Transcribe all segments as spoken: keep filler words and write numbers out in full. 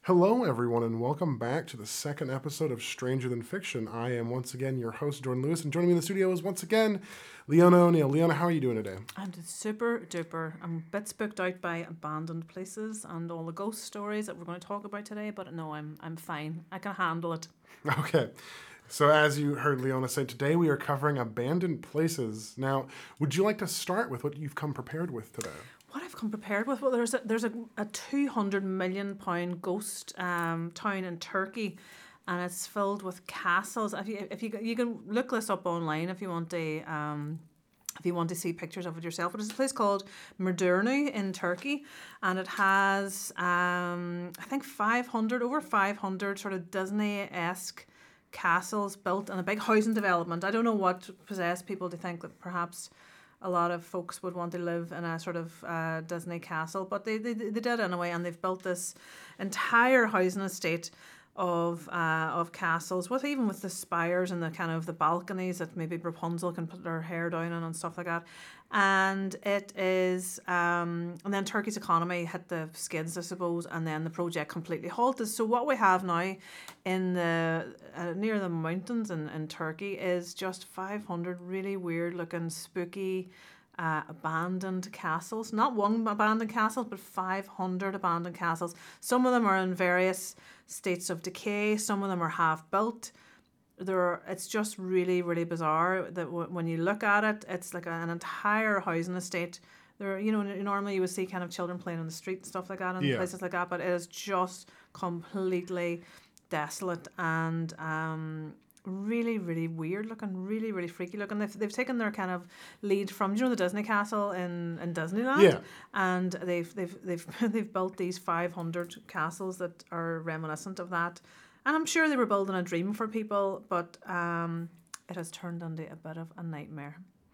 Hello, everyone, and welcome back to the second episode of Stranger Than Fiction. I am once again your host, Jordan Lewis, and joining me in the studio is once again Leona O'Neill. Leona, how are you doing today? I'm super duper. I'm a bit spooked out by abandoned places and all the ghost stories that we're going to talk about today, but no, I'm I'm fine. I can handle it. Okay. So as you heard Leona say, today we are covering abandoned places. Now, would you like to start with what you've come prepared with today? What I've come prepared with? Well, there's a, there's a, a two hundred million pound ghost um, town in Turkey, and it's filled with castles. If you if you you can look this up online if you want to um, if you want to see pictures of it yourself. But it's a place called Murdurnu in Turkey, and it has um, I think five hundred over five hundred sort of Disney-esque castles built in a big housing development. I don't know what possessed people to think that perhaps a lot of folks would want to live in a sort of uh, Disney castle, but they, they they did anyway, and they've built this entire housing estate of uh, of castles, with even with the spires and the kind of the balconies that maybe Rapunzel can put her hair down in and stuff like that. And it is, um, and then Turkey's economy hit the skids, I suppose, and then the project completely halted. So what we have now in the uh, near the mountains in, in Turkey is just five hundred really weird looking spooky Uh, abandoned castles. Not one abandoned castle, but five hundred abandoned castles. Some of them are in various states of decay. Some of them are half built. There, it's just really, really bizarre that w- when you look at it, it's like a, an entire housing estate. There, you know, normally you would see kind of children playing on the street and stuff like that, and Yeah. places like that. But it is just completely desolate and um. really, really weird looking, really, really freaky looking. They've, they've taken their kind of lead from, you know, the Disney castle in, in Disneyland. Yeah. And they've they've they've they've built these five hundred castles that are reminiscent of that. And I'm sure they were building a dream for people, but um, it has turned into a bit of a nightmare.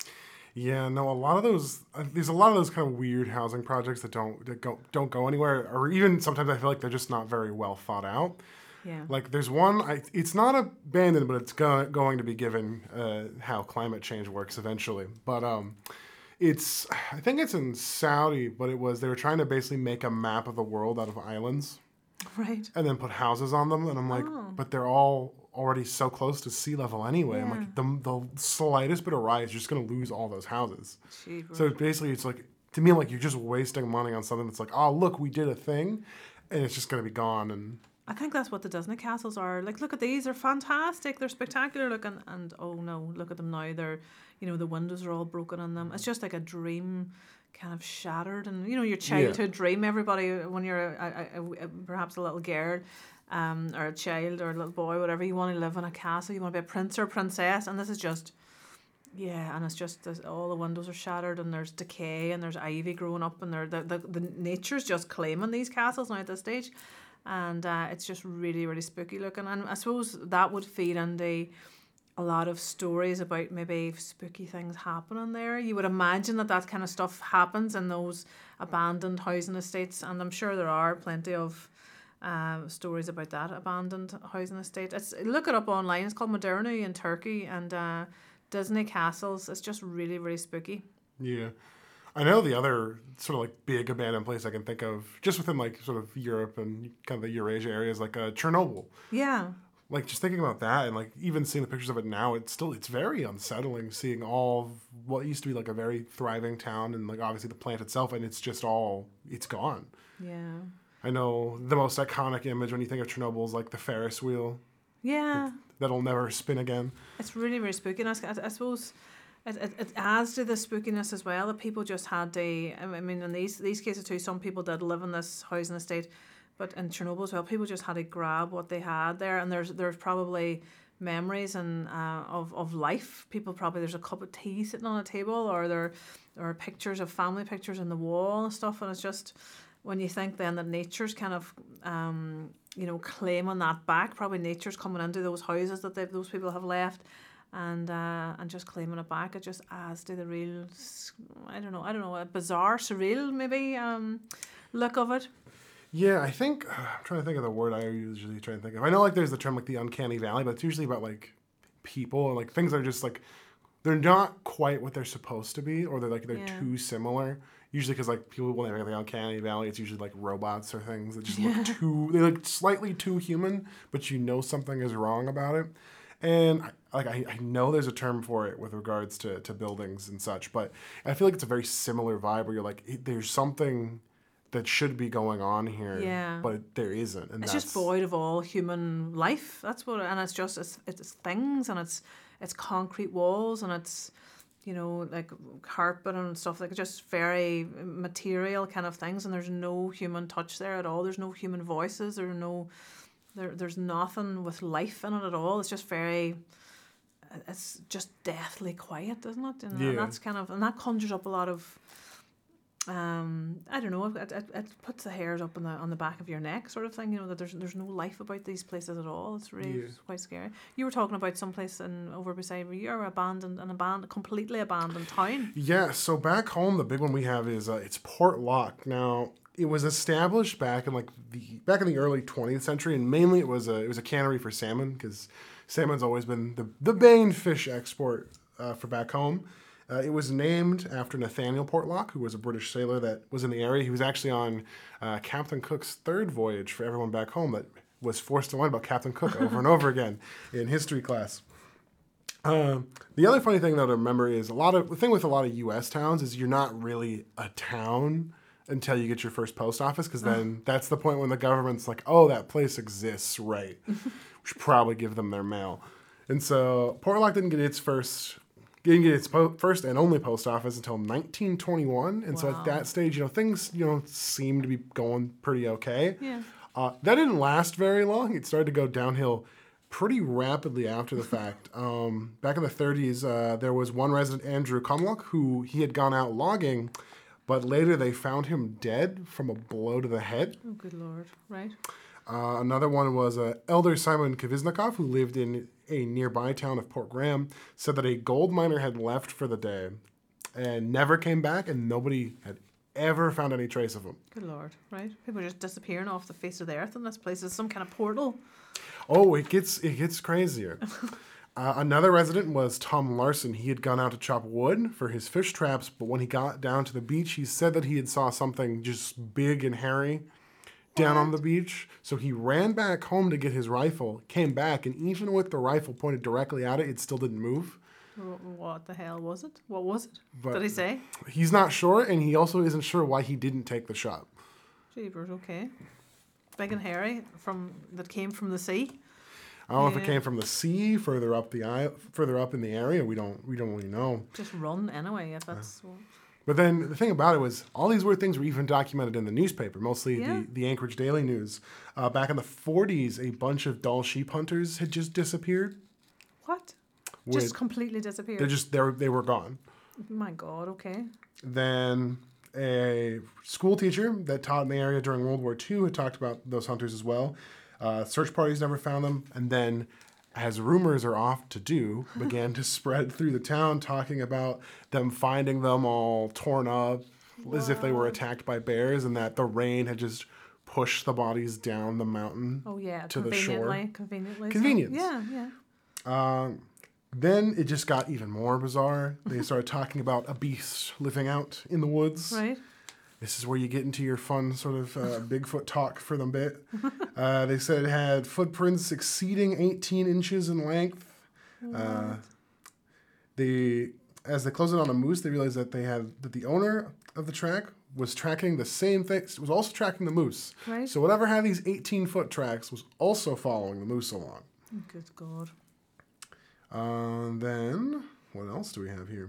Yeah, no, a lot of those, uh, there's a lot of those kind of weird housing projects that don't that go don't go anywhere, or even sometimes I feel like they're just not very well thought out. Yeah. Like there's one, I, it's not abandoned, but it's go, going to be given uh, how climate change works eventually. But um, it's, I think it's in Saudi, but it was, they were trying to basically make a map of the world out of islands. Right. And then put houses on them. And I'm like, Oh. but they're all already so close to sea level anyway. I'm Yeah. like, the, the slightest bit of rise, you're just going to lose all those houses. Jeepers. So basically it's like, to me, I'm like, you're just wasting money on something that's like, oh, look, we did a thing. And it's just going to be gone. And I think that's what the Disney castles are. Like, look at these, they're fantastic, they're spectacular looking, and oh no, look at them now, they're, you know, the windows are all broken in them. It's just like a dream kind of shattered, and, you know, your childhood yeah. dream, everybody, when you're a, a, a, a, perhaps a little girl, um, or a child, or a little boy, whatever, you want to live in a castle, you want to be a prince or a princess, and this is just, yeah, and it's just, this, all the windows are shattered, and there's decay, and there's ivy growing up, and the, the, the nature's just claiming these castles now at this stage. And uh, it's just really, really spooky looking. And I suppose that would feed into a lot of stories about maybe spooky things happening there. You would imagine that that kind of stuff happens in those abandoned housing estates. And I'm sure there are plenty of uh, stories about that abandoned housing estate. It's, look it up online. It's called Murdurnu in Turkey. And uh, Disney castles. It's just really, really spooky. Yeah. I know the other sort of like big abandoned place I can think of, just within like sort of Europe and kind of the Eurasia area, is like uh, Chernobyl. Yeah. Like just thinking about that and like even seeing the pictures of it now, it's still, it's very unsettling seeing all of what used to be like a very thriving town and like obviously the plant itself, and it's just all, it's gone. Yeah. I know the most iconic image when you think of Chernobyl is like the Ferris wheel. Yeah. That'll never spin again. It's really, really spooky. And I, I suppose It, it, it adds to the spookiness as well, that people just had to, I mean, in these these cases too, some people did live in this housing estate, but in Chernobyl as well, people just had to grab what they had there, and there's there's probably memories and uh, of, of life. People probably, there's a cup of tea sitting on a table, or there, there are pictures of family pictures in the wall and stuff, and it's just, when you think then that nature's kind of, um, you know, claiming that back, probably nature's coming into those houses that they, those people have left, and uh, and just claiming it back, it just adds to the real, I don't know, I don't know, a bizarre, surreal maybe um, look of it. Yeah, I think, uh, I'm trying to think of the word I usually try to think of. I know like there's the term like the uncanny valley, but it's usually about like people and like things that are just like, they're not quite what they're supposed to be, or they're like, they're Yeah. too similar. Usually because like people will have anything on Uncanny Valley, it's usually like robots or things that just look too, they look slightly too human, but you know something is wrong about it. And I, like I, I know there's a term for it with regards to, to buildings and such, but I feel like it's a very similar vibe where you're like, "Hey, there's something that should be going on here, Yeah. but there isn't." And It's that's, just void of all human life. That's what, and it's just it's, it's things, and it's it's concrete walls, and it's, you know, like carpet and stuff, like just very material kind of things, and there's no human touch there at all. There's no human voices. There are no, there there's nothing with life in it at all. It's just very, it's just deathly quiet, isn't it? And, Yeah. and that's kind of, and that conjures up a lot of. Um, I don't know. It, it, it puts the hairs up on the on the back of your neck, sort of thing. You know that there's there's no life about these places at all. It's really Yeah. quite scary. You were talking about some place in over beside where you are abandoned, an abandoned, completely abandoned town. Yeah, so back home, the big one we have is uh, it's Portlock. Now, it was established back in like the back in the early twentieth century, and mainly it was a it was a cannery for salmon because salmon's always been the the main fish export uh, for back home. Uh, it was named after Nathaniel Portlock, who was a British sailor that was in the area. He was actually on uh, Captain Cook's third voyage for everyone back home that was forced to learn about Captain Cook over and over again in history class. Um, the other funny thing though to remember is a lot of the thing with a lot of U S towns is you're not really a town until you get your first post office, because then that's the point when the government's like, oh, that place exists, right? We should probably give them their mail. And so Portlock didn't get its first didn't get its po- first and only post office until nineteen twenty-one. And so Wow. at that stage, you know, things, you know, seemed to be going pretty okay. Yeah. Uh, that didn't last very long. It started to go downhill pretty rapidly after the fact. Um, back in the thirties, uh, there was one resident, Andrew Cumlock, who he had gone out logging, but later they found him dead from a blow to the head. Oh, good lord! Right. Uh, another one was uh, Elder Simon Kaviznikov, who lived in a nearby town of Port Graham, said that a gold miner had left for the day and never came back, and nobody had ever found any trace of him. Good lord! Right. People are just disappearing off the face of the earth in this place. It's some kind of portal. Oh, it gets it gets crazier. uh, another resident was Tom Larson. He had gone out to chop wood for his fish traps, but when he got down to the beach, he said that he had saw something just big and hairy down on the beach. So he ran back home to get his rifle, came back, and even with the rifle pointed directly at it, it still didn't move. Wh- What the hell was it? What was it? But Did he say? He's not sure, and he also isn't sure why he didn't take the shot. Jeepers, okay. Big and hairy from that came from the sea. I don't know if it Yeah. came from the sea, further up the isle, further up in the area. We don't we don't really know. Just run anyway. If that's what- But then the thing about it was all these weird things were even documented in the newspaper, mostly Yeah. the, the Anchorage Daily News. Uh, back in the forties, a bunch of Dall sheep hunters had just disappeared. what? With- Just completely disappeared. They just they were, they were gone. My God. Okay. Then a school teacher that taught in the area during World War Two had talked about those hunters as well. Uh, search parties never found them. And then, as rumors are oft to do, began to spread through the town, talking about them finding them all torn up as if they were Wow. attacked by bears, and that the rain had just pushed the bodies down the mountain. Oh yeah. To the shore. conveniently. Conveniently. so- Convenience. Yeah. Yeah. Um, then it just got even more bizarre. They started talking about a beast living out in the woods. Right. This is where you get into your fun sort of uh, Bigfoot talk for them bit. Uh, they said it had footprints exceeding eighteen inches in length. Uh, they, as they closed in on a moose, they realized that they had that the owner of the track was tracking the same thing. Was also tracking the moose. Right. So whatever had these eighteen foot tracks was also following the moose along. Good God. Uh, then what else do we have here?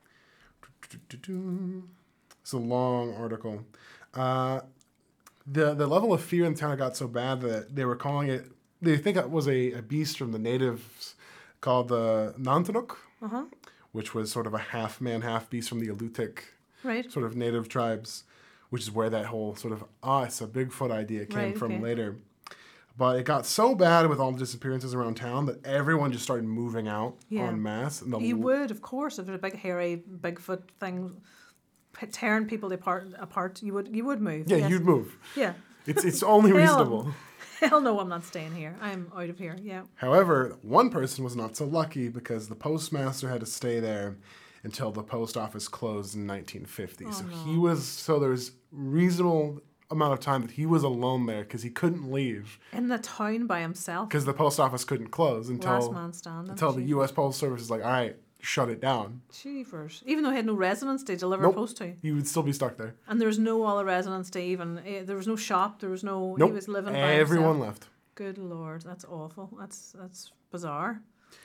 It's a long article. Uh, the the level of fear in the town got so bad that they were calling it. They think it was a, a beast from the natives called the Nantanuk, Uh huh. which was sort of a half man, half beast from the Alutiiq Right. sort of native tribes, which is where that whole sort of ah, it's a Bigfoot idea came Right, from okay. later. But it got so bad with all the disappearances around town that everyone just started moving out Yeah. en masse. And the You would, of course, if there's a big hairy Bigfoot thing p- tearing people apart. Apart, you would. You would move. yeah, yes. you'd move. Yeah. It's it's only Hell. reasonable. Hell no, I'm not staying here. I'm out of here. Yeah. However, one person was not so lucky because the postmaster had to stay there until the post office closed in nineteen fifty. Oh, so no. he was so there was reasonable amount of time that he was alone there because he couldn't leave In the town by himself. because the post office couldn't close Last until man standing. until the U S Postal Service is like, all right, shut it down. Cheevers. Even though he had no residence to deliver Nope. post to. He would still be stuck there. And there was no other residence to even. eh, There was no shop. There was no. Nope. He was living by Everyone himself. left. Good lord, that's awful. That's that's bizarre.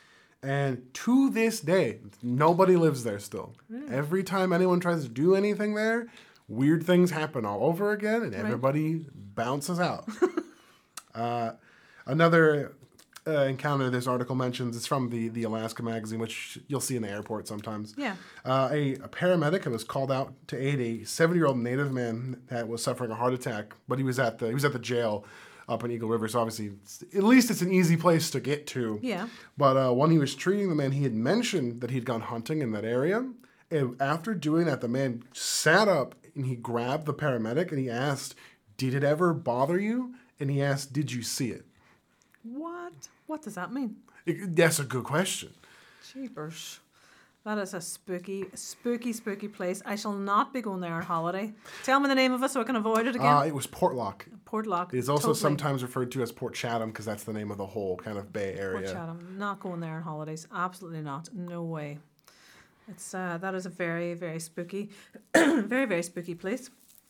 And to this day, nobody lives there still. Really? Every time anyone tries to do anything there, weird things happen all over again, and Right. everybody bounces out. uh, another uh, encounter this article mentions is from the, the Alaska magazine, which you'll see in the airport sometimes. Yeah. Uh, a, a paramedic was called out to aid a seventy-year-old Native man that was suffering a heart attack, but he was at the he was at the jail up in Eagle River, so obviously, it's, at least it's an easy place to get to. Yeah. But uh, when he was treating the man, he had mentioned that he'd gone hunting in that area. And after doing that, the man sat up and he grabbed the paramedic and he asked, "Did it ever bother you?" And he asked, "Did you see it?" What? What does that mean? It- that's a good question. Jeepers. That is a spooky, spooky, spooky place. I shall not be going there on holiday. Tell me the name of it so I can avoid it again. Uh, it was Portlock. Portlock. It is also totally. sometimes referred to as Port Chatham because that's the name of the whole kind of bay Port area. Chatham. Not going there on holidays. Absolutely not. No way. It's uh, that is a very, very spooky, very, very spooky place.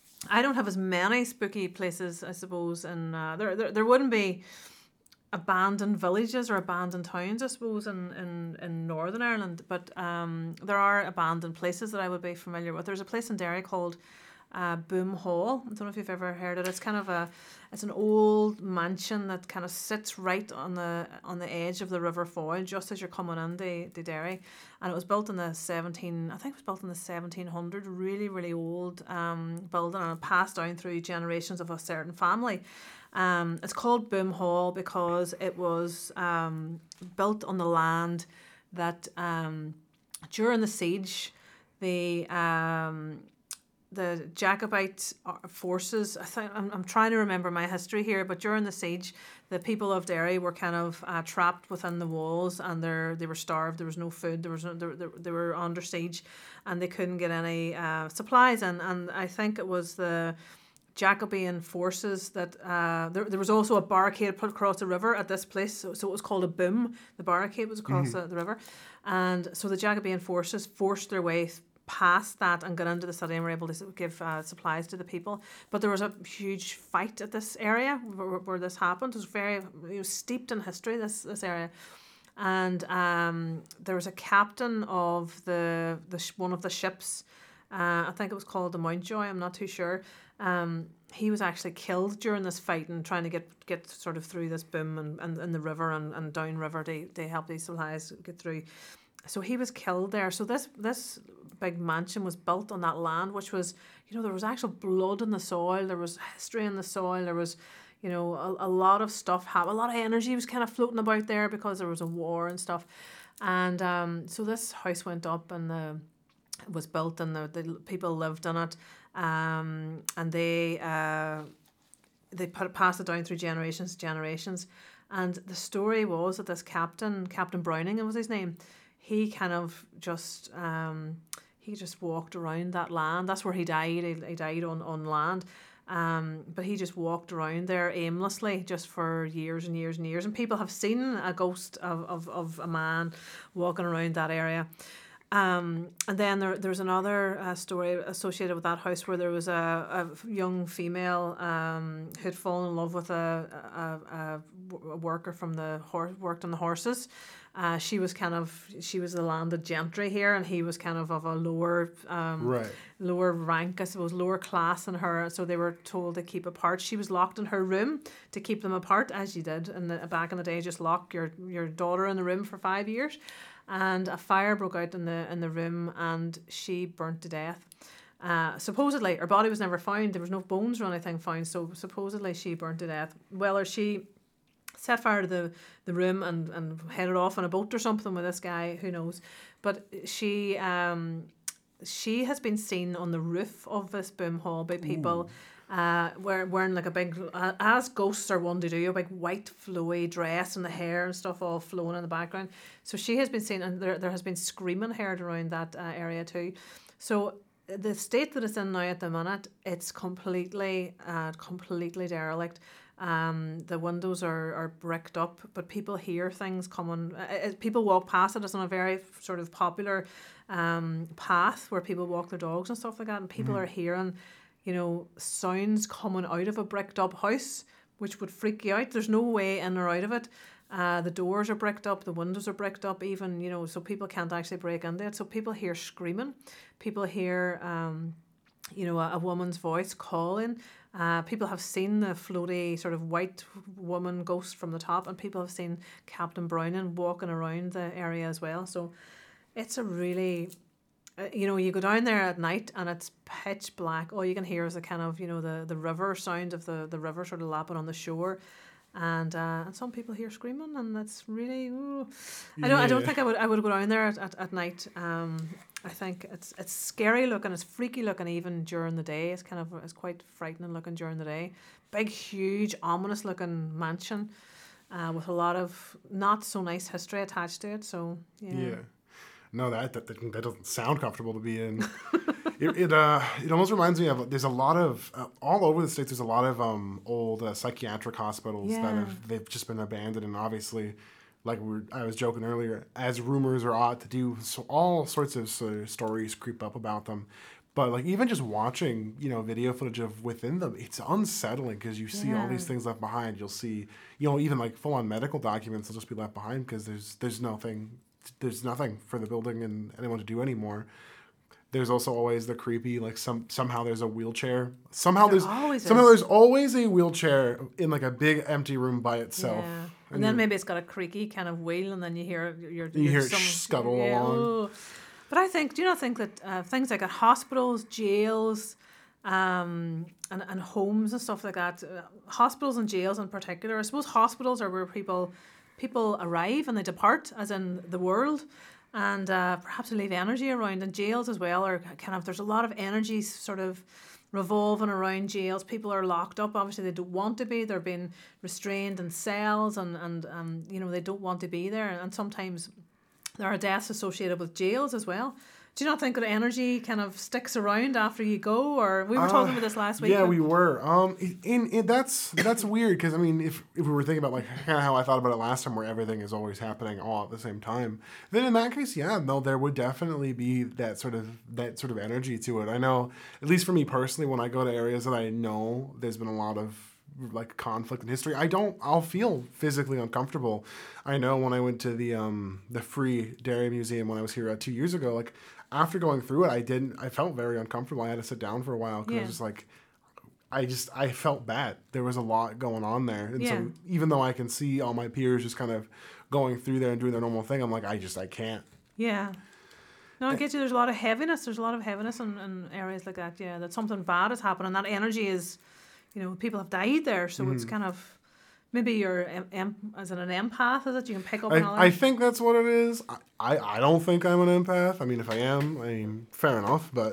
I don't have as many spooky places, I suppose, and uh, there, there there wouldn't be abandoned villages or abandoned towns, I suppose, in, in, in Northern Ireland. But um, there are abandoned places that I would be familiar with. There's a place in Derry called uh, Boom Hall. I don't know if you've ever heard it. It's kind of a, it's an old mansion that kind of sits right on the on the edge of the River Foyle, just as you're coming into the Derry. And it was built in the seventeen, I think it was built in the seventeen hundred. Really, really old um, building, and it passed down through generations of a certain family. Um, it's called Boom Hall because it was um, built on the land that um, during the siege, the um, the Jacobite forces. I think I'm, I'm trying to remember my history here, but during the siege, the people of Derry were kind of uh, trapped within the walls, and they they were starved. There was no food. There was no, they, they were under siege, and they couldn't get any uh, supplies. And and I think it was the Jacobean forces that uh, there, there was also a barricade put across the river at this place, so, so it was called a boom. The barricade was across mm-hmm. the, the river, and so the Jacobean forces forced their way th- past that and got into the city and were able to give uh, supplies to the people. But there was a huge fight at this area where, where this happened. It was very it was steeped in history, this this area. And um, there was a captain of the, the sh- one of the ships, uh, I think it was called the Mountjoy, I'm not too sure. Um, he was actually killed during this fight and trying to get, get sort of through this boom and, and, and the river and, and down river to, to help these supplies get through. So he was killed there. So this this big mansion was built on that land, which was, you know, there was actual blood in the soil. There was history in the soil. There was, you know, a, a lot of stuff happened. A lot of energy was kind of floating about there because there was a war and stuff. And um, so this house went up and the, it was built and the, the people lived in it. Um, and they uh, they put it, passed it down through generations generations. And the story was that this captain, Captain Browning was his name, he kind of just um, he just walked around that land. That's where he died. He, he died on, on land. Um, but he just walked around there aimlessly just for years and years and years. And people have seen a ghost of, of, of a man walking around that area. Um, and then there there's another uh, story associated with that house where there was a, a young female um, who'd fallen in love with a, a, a, a worker from the horse worked on the horses. Uh, she was kind of she was the landed gentry here, and he was kind of of a lower um, Right. lower rank, I suppose, lower class than her. So they were told to keep apart. She was locked in her room to keep them apart, as you did in the back in the day. Just lock your your daughter in the room for five years. And a fire broke out in the in the room, and she burnt to death. Uh, supposedly, her body was never found. There was no bones or anything found, so supposedly she burnt to death. Whether she set fire to the, the room and, and headed off on a boat or something with this guy, who knows. But she um she has been seen on the roof of this boom hall by people. uh, wearing, wearing like a big, uh, as ghosts are one to do, a big white flowy dress and the hair and stuff all flowing in the background. So she has been seen, and there, there has been screaming heard around that uh, area too. So the state that it's in now at the minute, it's completely, uh, completely derelict. Um, the windows are, are bricked up, but people hear things coming. Uh, people walk past it. It's on a very sort of popular um, path where people walk their dogs and stuff like that, and people mm. are hearing, you know, sounds coming out of a bricked up house, which would freak you out. There's no way in or out of it. Uh, the doors are bricked up, the windows are bricked up, even, you know, so people can't actually break into it. So people hear screaming, people hear, um, you know, a, a woman's voice calling. Uh, people have seen the floaty sort of white woman ghost from the top, and people have seen Captain Browning walking around the area as well. So it's a really, uh, you know, you go down there at night and it's pitch black. All you can hear is the kind of, you know, the, the river sound of the, the river sort of lapping on the shore. And uh, and some people hear screaming, and that's really. Ooh. I don't. Yeah. I don't think I would. I would go down there at, at, at night. Um, I think it's it's scary looking. It's freaky looking even during the day. It's kind of it's quite frightening looking during the day. Big, huge, ominous looking mansion, uh, with a lot of not so nice history attached to it. So yeah. Yeah. No, that that, that doesn't sound comfortable to be in. it it uh it almost reminds me of there's a lot of uh, all over the States. There's a lot of um old uh, psychiatric hospitals yeah. that have they've just been abandoned, and obviously, like we were, I was joking earlier, as rumors are ought to do, so all sorts of uh, stories creep up about them. But like even just watching, you know, video footage of within them, it's unsettling because you see yeah. all these things left behind. You'll see, you know, even like full on medical documents will just be left behind because there's there's nothing. There's nothing for the building and anyone to do anymore. There's also always the creepy, like some somehow there's a wheelchair. Somehow there there's always somehow is. there's always a wheelchair in like a big empty room by itself. Yeah. And, and then maybe it's got a creaky kind of wheel, and then you hear your you hear it scuttle yeah, along. Oh. But I think, do you not think that uh, things like at hospitals, jails, um, and and homes and stuff like that, uh, hospitals and jails in particular. I suppose hospitals are where people. People arrive and they depart, as in the world, and uh, perhaps they leave energy around. And jails as well are kind of, there's a lot of energy sort of revolving around jails. People are locked up. Obviously, they don't want to be. They're being restrained in cells, and and um, you know, they don't want to be there. And sometimes there are deaths associated with jails as well. Do you not think that energy kind of sticks around after you go? Or we were uh, talking about this last week. Yeah, we were. Um, in, in that's that's weird because I mean, if if we were thinking about like kind of how I thought about it last time, where everything is always happening all at the same time, then in that case, yeah, no, there would definitely be that sort of that sort of energy to it. I know, at least for me personally, when I go to areas that I know there's been a lot of like conflict in history, I don't I'll feel physically uncomfortable. I know when I went to the um the Free Dairy Museum when I was here uh, two years ago, like after going through it, I didn't I felt very uncomfortable. I had to sit down for a while because yeah. I was just like I just I felt bad. There was a lot going on there, and yeah. so even though I can see all my peers just kind of going through there and doing their normal thing, I'm like I just I can't. Yeah. No, I get you. There's a lot of heaviness. There's a lot of heaviness in, in areas like that. Yeah, that something bad has happened, and that energy is. You know, people have died there, so mm. it's kind of maybe you're em- em- as in an empath, is it? You can pick up. I, on all that? I think that's what it is. I, I, I don't think I'm an empath. I mean, if I am, I mean, fair enough. But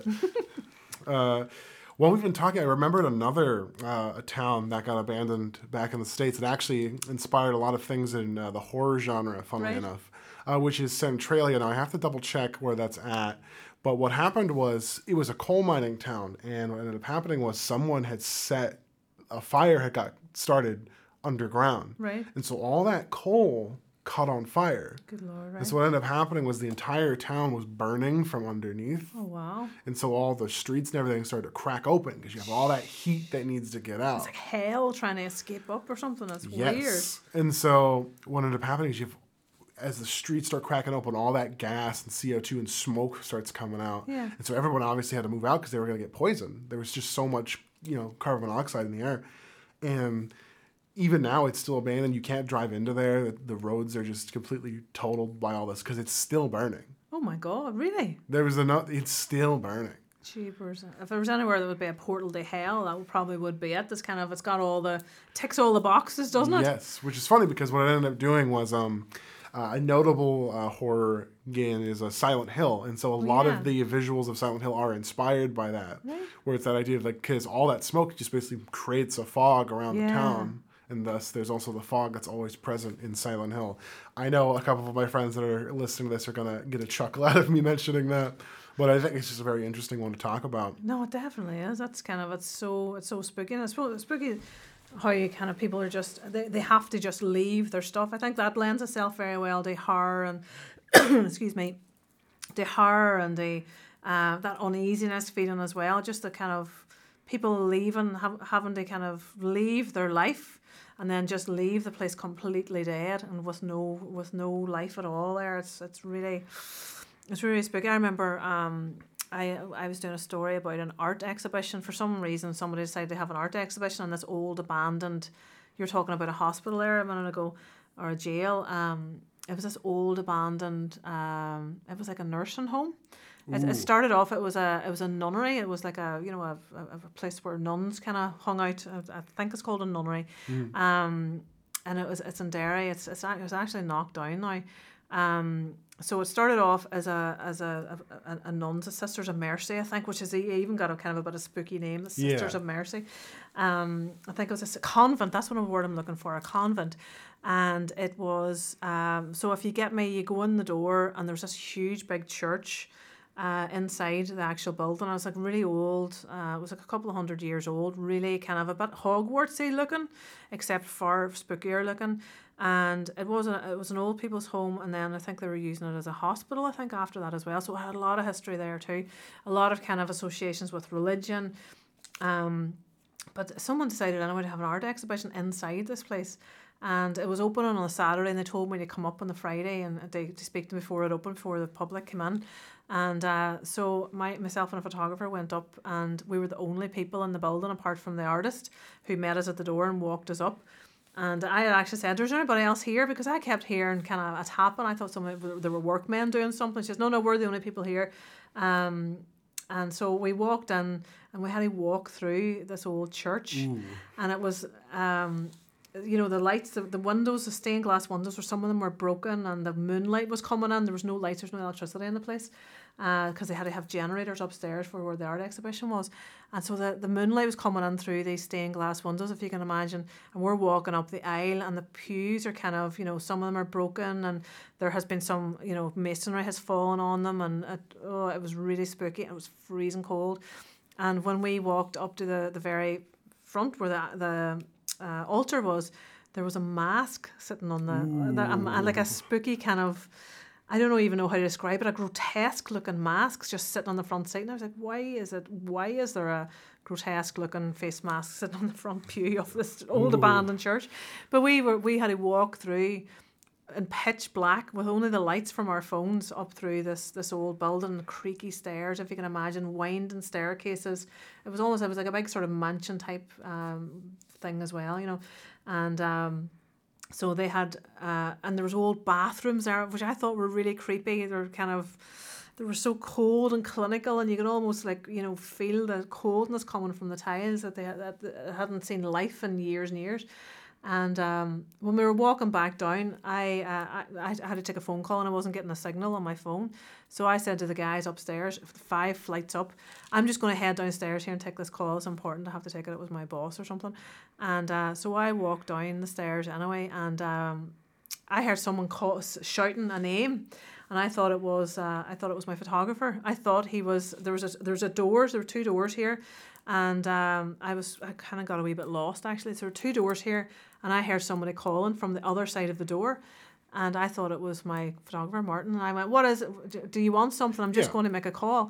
uh, while we've been talking, I remembered another uh, a town that got abandoned back in the States. It actually inspired a lot of things in uh, the horror genre, funnily right. enough, uh, which is Centralia. Now I have to double check where that's at. But what happened was it was a coal mining town, and what ended up happening was someone had set a fire had got started underground. Right. And so all that coal caught on fire. Good Lord, right. And so what ended up happening was the entire town was burning from underneath. Oh, wow. And so all the streets and everything started to crack open because you have all that heat that needs to get out. It's like hell trying to escape up or something. That's yes. weird. And so what ended up happening is you have, as the streets start cracking open, all that gas and C O two and smoke starts coming out. Yeah. And so everyone obviously had to move out because they were going to get poisoned. There was just so much, you know, carbon monoxide in the air. And even now it's still abandoned. You can't drive into there. The, the roads are just completely totaled by all this because it's still burning. Oh my God, really? There was enough, it's still burning. Jeepers. If there was anywhere that would be a portal to hell, that would probably would be it. This kind of, it's got all the, ticks all the boxes, doesn't it? Yes, which is funny because what I ended up doing was, um, Uh, a notable uh, horror game is a Silent Hill, and so a lot yeah. of the visuals of Silent Hill are inspired by that. Right. Where it's that idea of like, because all that smoke just basically creates a fog around Yeah. the town, and thus there's also the fog that's always present in Silent Hill. I know a couple of my friends that are listening to this are gonna get a chuckle out of me mentioning that, but I think it's just a very interesting one to talk about. No, it definitely is. That's kind of it's so it's so spooky. And I suppose it's spooky how you kind of people are just they, they have to just leave their stuff. I think that lends itself very well to horror and excuse me, the horror and the uh, that uneasiness feeling as well. Just the kind of people leaving, have, having to kind of leave their life and then just leave the place completely dead and with no with no life at all there. It's it's really it's really spooky. I remember um, I I was doing a story about an art exhibition. For some reason, somebody decided to have an art exhibition on this old abandoned. You're talking about a hospital there a minute ago, or a jail. Um, it was this old abandoned. Um, it was like a nursing home. It, it started off. It was a it was a nunnery. It was like a you know a, a, a place where nuns kind of hung out. I, I think it's called a nunnery. Mm. Um, and it was it's in Derry. It's it's it was actually knocked down now. Um, so it started off as a as a a, a nuns, a Sisters of Mercy, I think, which is even got a kind of a bit of spooky name, the Sisters Yeah. of Mercy. Um, I think it was a convent. That's what a word I'm looking for, a convent. And it was um, so if you get me, you go in the door and there's this huge big church. Uh, inside the actual building, I was like really old. Uh, it was like a couple of hundred years old, really kind of a bit Hogwartsy looking, except far spookier looking. And it was a, it was an old people's home, and then I think they were using it as a hospital. I think after that as well, so it had a lot of history there too, a lot of kind of associations with religion. Um, but someone decided anyway to have an art exhibition inside this place. And it was open on a Saturday, and they told me to come up on the Friday and they to speak to me before it opened, before the public came in. And uh, so my myself and a photographer went up, and we were the only people in the building apart from the artist who met us at the door and walked us up. And I had actually said, "Is there anybody else here?" Because I kept hearing kind of a tapping. I thought somebody there were workmen doing something. She says, "No, no, we're the only people here." Um, and so we walked in, and we had to walk through this old church, Ooh. and it was. Um, you know, the lights, the, the windows, the stained glass windows, were some of them were broken, and the moonlight was coming in. There was no lights, there's no electricity in the place, because uh, they had to have generators upstairs for where the art exhibition was. And so the, the moonlight was coming in through these stained glass windows, if you can imagine. And we're walking up the aisle, and the pews are kind of, you know, some of them are broken, and there has been some, you know, masonry has fallen on them, and it, oh, it was really spooky. It was freezing cold. And when we walked up to the, the very front where the the Uh, altar was, there was a mask sitting on the, the um, like a spooky kind of, I don't know even know how to describe it, a grotesque looking mask just sitting on the front seat. And I was like, why is it, why is there a grotesque looking face mask sitting on the front pew of this old Ooh. abandoned church? But we were we had to walk through in pitch black with only the lights from our phones up through this this old building, creaky stairs, if you can imagine, winding staircases. It was almost, it was like a big sort of mansion type um, thing as well, you know. And um, so they had, uh, and there was old bathrooms there, which I thought were really creepy. They were kind of, they were so cold and clinical, and you could almost like, you know, feel the coldness coming from the tiles that they that they hadn't seen life in years and years. And um, when we were walking back down, I, uh, I I had to take a phone call, and I wasn't getting a signal on my phone. So I said to the guys upstairs, five flights up, I'm just going to head downstairs here and take this call. It's important to have to take it. It was my boss or something. And uh, so I walked down the stairs anyway, and um, I heard someone call, shouting a name. And I thought it was uh, I thought it was my photographer. I thought he was there was a there's a doors there were two doors here, and um, I was I kind of got a wee bit lost actually. So there were two doors here, and I heard somebody calling from the other side of the door, and I thought it was my photographer Martin. And I went, "What is it? Do you want something? I'm just Yeah. going to make a call,"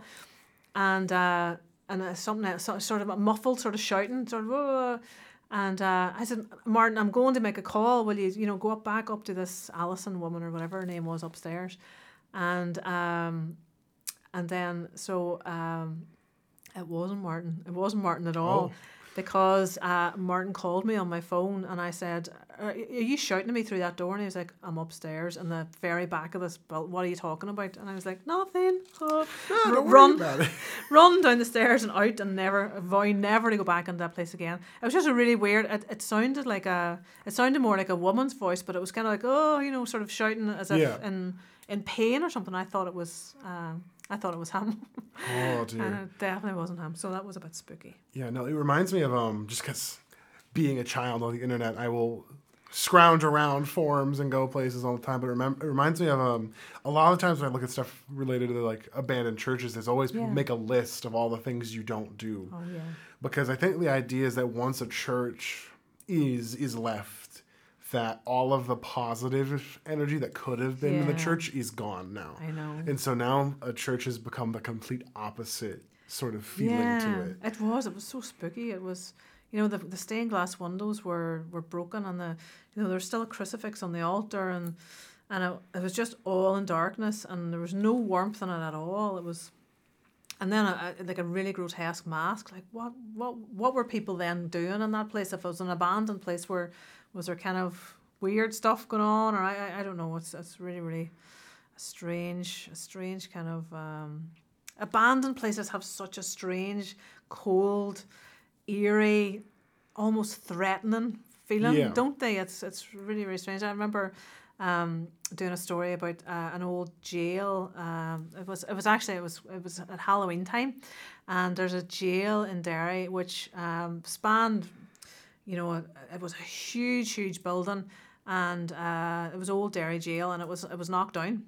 and uh, and uh, something else, so- sort of a muffled sort of shouting, sort of. Whoa. And uh, I said, "Martin, I'm going to make a call. Will you, you know, go up back up to this Alison woman or whatever her name was upstairs?" And um, and then so um, it wasn't Martin. It wasn't Martin at all. Oh. because uh, Martin called me on my phone and I said, are, are you shouting at me through that door? And he was like, I'm upstairs in the very back of this building. What are you talking about? And I was like, nothing. Oh. No, don't worry run, about it. run down the stairs and out and never, vow never to go back into that place again. It was just a really weird, it, it sounded like a, it sounded more like a woman's voice, but it was kind of like, oh, you know, sort of shouting as if Yeah. in, in pain or something. I thought it was, uh, I thought it was him. Oh dear. And it definitely wasn't him. So that was a bit spooky. Yeah, no, it reminds me of um just because being a child on the internet, I will scrounge around forums and go places all the time. But remember, it reminds me of um a lot of times when I look at stuff related to like abandoned churches, there's always people Yeah. make a list of all the things you don't do. Oh, yeah. Because I think the idea is that once a church is is left, that all of the positive energy that could have been in the Yeah. church is gone now. I know. And so now a church has become the complete opposite sort of feeling yeah, to it. it was. It was so spooky. It was, you know, the the stained glass windows were, were broken, and the, you know, there's still a crucifix on the altar, and and it, it was just all in darkness, and there was no warmth in it at all. It was, and then a, a, like a really grotesque mask. Like what what what were people then doing in that place? If it was an abandoned place, where was there kind of weird stuff going on, or I I, I don't know. It's it's really really a strange a strange kind of. Um, Abandoned places have such a strange, cold, eerie, almost threatening feeling, Yeah. don't they? It's it's really, really strange. I remember um, doing a story about uh, an old jail. Um, it was it was actually it was it was at Halloween time, and there's a jail in Derry which um, spanned, you know, it, it was a huge, huge building, and uh, it was Old Derry Jail, and it was it was knocked down.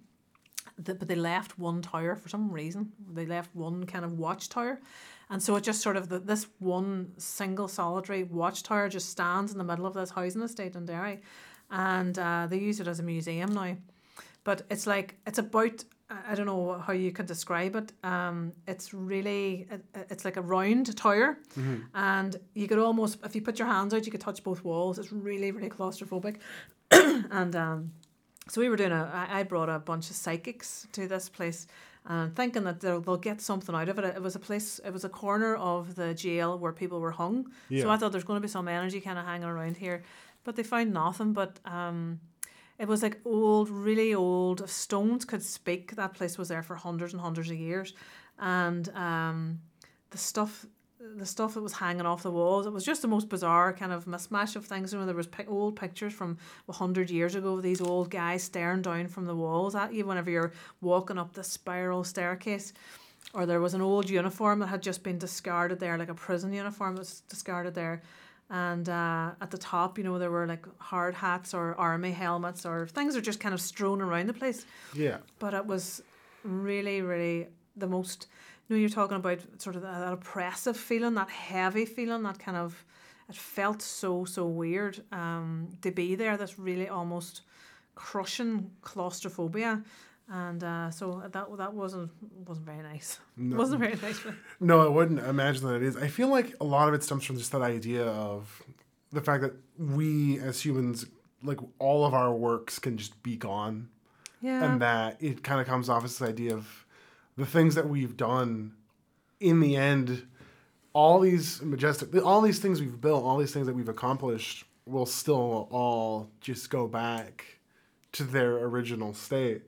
But they left one tower for some reason. They left one kind of watchtower. And so it just sort of, the, this one single solitary watchtower just stands in the middle of this housing estate in Derry. And uh, they use it as a museum now. But it's like, it's about, I don't know how you could describe it. Um, it's really, it, it's like a round tower. Mm-hmm. And you could almost, if you put your hands out, you could touch both walls. It's really, really claustrophobic. and... Um, So we were doing a, I I brought a bunch of psychics to this place, and thinking that they'll, they'll get something out of it. It was a place, it was a corner of the jail where people were hung. Yeah. So I thought there's going to be some energy kind of hanging around here, but they found nothing. But um, it was like old, really old. If stones could speak, that place was there for hundreds and hundreds of years, and um, the stuff. The stuff that was hanging off the walls, it was just the most bizarre kind of mismatch of things. You know, there was pic- old pictures from a hundred years ago of these old guys staring down from the walls at you whenever you're walking up the spiral staircase. Or there was an old uniform that had just been discarded there, like a prison uniform that was discarded there. And uh, at the top, you know, there were like hard hats or army helmets, or things are just kind of strewn around the place. Yeah. But it was really, really the most... You know, you're talking about sort of that, that oppressive feeling, that heavy feeling, that kind of, it felt so, so weird um, to be there, this really almost crushing claustrophobia. And uh, so that that wasn't wasn't very nice. No. Wasn't very nice. No, I wouldn't imagine that it is. I feel like a lot of it stems from just that idea of the fact that we as humans, like all of our works can just be gone. Yeah. And that it kind of comes off as this idea of the things that we've done in the end, all these majestic, all these things we've built, all these things that we've accomplished will still all just go back to their original state.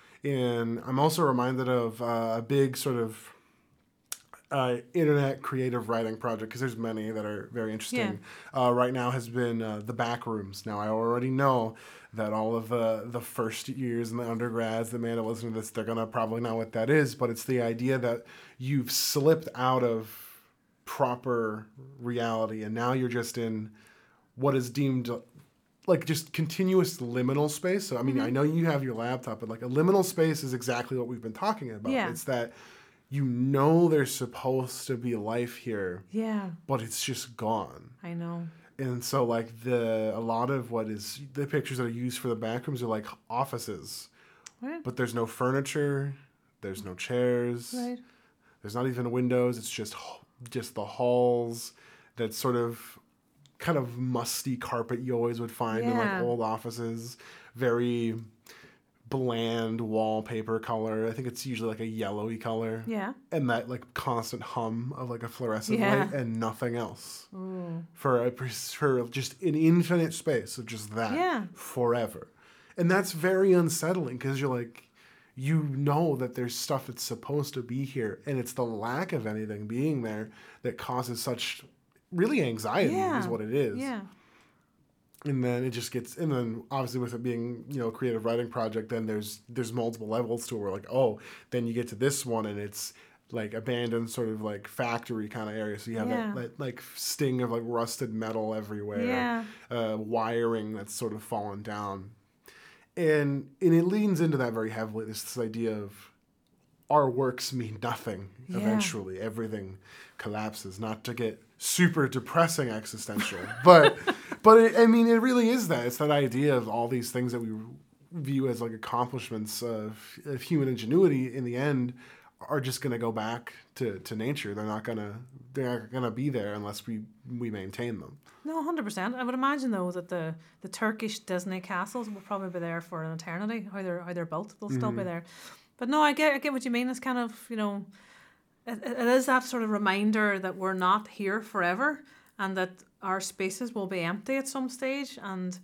And I'm also reminded of uh, a big sort of uh, internet creative writing project, because there's many that are very interesting. Yeah. Uh, right now has been uh, the Backrooms. Now I already know that all of the the first years and the undergrads that may have listened to this, they're gonna probably know what that is. But it's the idea that you've slipped out of proper reality, and now you're just in what is deemed like just continuous liminal space. So I mean, mm-hmm. I know you have your laptop, but like a liminal space is exactly what we've been talking about. Yeah. It's that you know there's supposed to be life here, yeah, but it's just gone. I know. And so like the a lot of what is the pictures that are used for the Backrooms are like offices, right. But there's no furniture, there's no chairs, right. There's not even windows. It's just just the halls. That sort of kind of musty carpet you always would find yeah. in like old offices. Very bland wallpaper color. I think it's usually like a yellowy color. Yeah. And that like constant hum of like a fluorescent Yeah. light and nothing else. Ooh. For a, for just an infinite space of just that Yeah. forever. And that's very unsettling because you're like, you know that there's stuff that's supposed to be here, and it's the lack of anything being there that causes such really anxiety Yeah. is what it is. Yeah. And then it just gets, and then obviously with it being, you know, a creative writing project, then there's there's multiple levels to it. Where like, oh, then you get to this one and it's like abandoned sort of like factory kind of area. So you have Yeah. that, that like sting of like rusted metal everywhere, Yeah. uh, wiring that's sort of fallen down. And and it leans into that very heavily, this, this idea of our works mean nothing Yeah. eventually. Everything collapses, not to get super depressing existential. but but it, I mean, it really is that. It's that idea of all these things that we view as like accomplishments of, of human ingenuity in the end are just going to go back to, to nature. They're not going to they're not going to be there unless we we maintain them. No, one hundred percent. I would imagine, though, that the, the Turkish Disney castles will probably be there for an eternity. How they're, how they're built, they'll still be there. But no, I get I get what you mean. It's kind of, you know, it, it is that sort of reminder that we're not here forever and that our spaces will be empty at some stage and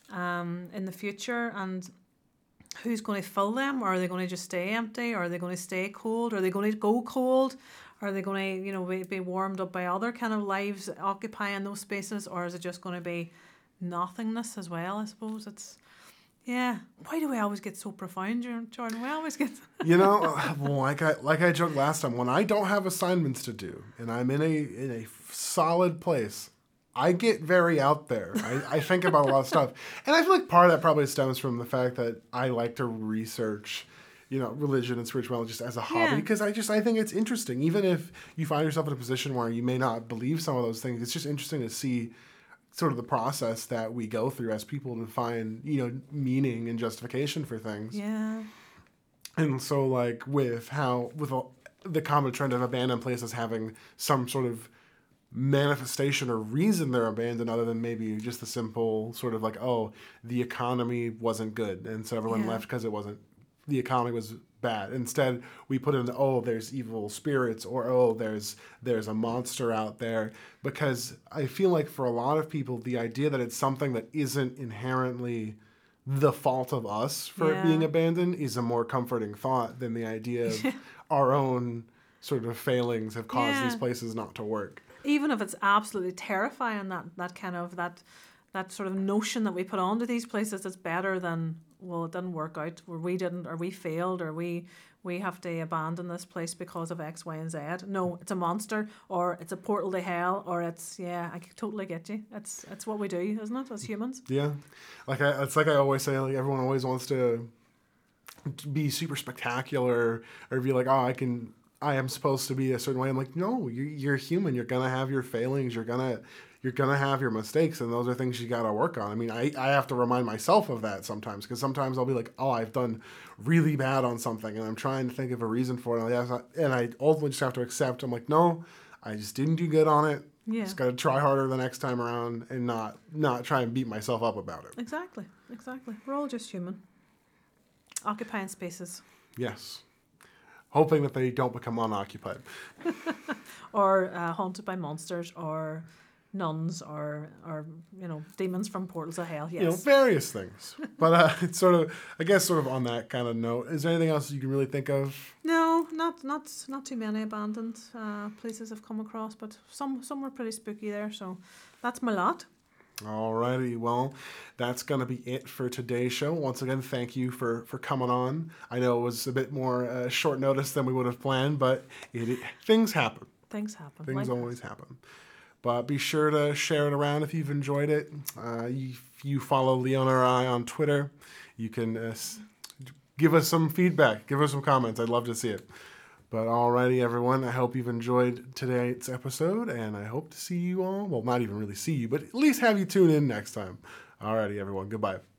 um, in the future. And who's going to fill them? Or are they going to just stay empty? Or are they going to stay cold? Are they going to go cold? Are they going to, you know, be, be warmed up by other kind of lives occupying those spaces? Or is it just going to be nothingness as well, I suppose? It's, yeah. Why do we always get so profound, Jordan? We always get... You know, well, like I like I joked last time, when I don't have assignments to do and I'm in a in a solid place, I get very out there. I, I think about a lot of stuff. And I feel like part of that probably stems from the fact that I like to research, you know, religion and spirituality just as a hobby. Yeah. Because I just, I think it's interesting. Even if you find yourself in a position where you may not believe some of those things, it's just interesting to see sort of the process that we go through as people to find, you know, meaning and justification for things. Yeah. And so, like, with how, with a, the common trend of abandoned places having some sort of manifestation or reason they're abandoned other than maybe just the simple sort of like, oh, the economy wasn't good. And so everyone Yeah. left because it wasn't, the economy was bad. Instead, we put in, oh, there's evil spirits or, oh, there's there's a monster out there. Because I feel like for a lot of people, the idea that it's something that isn't inherently the fault of us for Yeah. it being abandoned is a more comforting thought than the idea of our own sort of failings have caused Yeah. these places not to work. Even if it's absolutely terrifying, that, that kind of, that that sort of notion that we put onto these places is better than, well, it didn't work out, or we didn't, or we failed, or we we have to abandon this place because of X, Y, and Z. No, it's a monster, or it's a portal to hell, or it's, yeah, I totally get you. It's it's what we do, isn't it, as humans? Yeah, like I, it's like I always say, like everyone always wants to be super spectacular or be like, oh, I can, I am supposed to be a certain way. I'm like, no, you're, you're human. You're gonna have your failings. You're gonna you're gonna have your mistakes, and those are things you gotta work on. I mean, I, I have to remind myself of that sometimes because sometimes I'll be like, oh, I've done really bad on something, and I'm trying to think of a reason for it, and I, and I ultimately just have to accept. I'm like, no, I just didn't do good on it. Yeah. Just gotta try harder the next time around, and not not try and beat myself up about it. Exactly, exactly. We're all just human. Occupying spaces. Yes. Hoping that they don't become unoccupied. Or uh, haunted by monsters, or nuns, or, or you know, demons from portals of hell, yes. You know, various things. But uh, it's sort of, I guess, sort of on that kind of note. Is there anything else you can really think of? No, not not not too many abandoned uh, places I've come across, but some some were pretty spooky there, so that's my lot. Alrighty, well, that's going to be it for today's show. Once again, thank you for, for coming on. I know it was a bit more uh, short notice than we would have planned, but it, it, things happen. Things happen. Things like always happen. But be sure to share it around if you've enjoyed it. Uh, if you follow Leona or I on Twitter, you can uh, s- give us some feedback. Give us some comments. I'd love to see it. But alrighty, everyone, I hope you've enjoyed today's episode, and I hope to see you all. Well, not even really see you, but at least have you tune in next time. Alrighty, everyone, goodbye.